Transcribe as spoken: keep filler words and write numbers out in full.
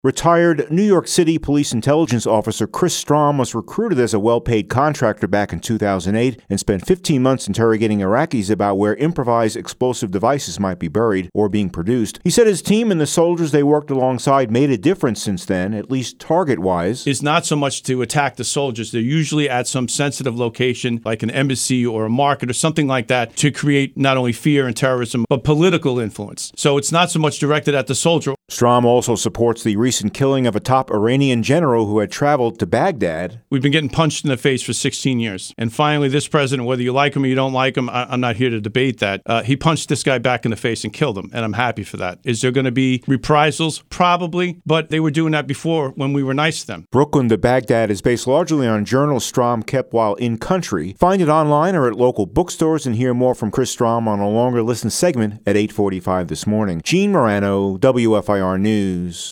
Retired New York City Police Intelligence Officer Chris Strom was recruited as a well-paid contractor back in two thousand eight and spent fifteen months interrogating Iraqis about where improvised explosive devices might be buried or being produced. He said his team and the soldiers they worked alongside made a difference since then, at least target-wise. It's not so much to attack the soldiers. They're usually at some sensitive location, like an embassy or a market or something like that, to create not only fear and terrorism, but political influence. So it's not so much directed at the soldier. Strom also supports the recent killing of a top Iranian general who had traveled to Baghdad. We've been getting punched in the face for sixteen years. And finally, this president, whether you like him or you don't like him, I- I'm not here to debate that. Uh, he punched this guy back in the face and killed him, and I'm happy for that. Is there going to be reprisals? Probably, but they were doing that before when we were nice to them. Brooklyn to Baghdad is based largely on journals Strom kept while in country. Find it online or at local bookstores and hear more from Chris Strom on a longer listen segment at eight forty-five this morning. Gene Marano, W F I R News.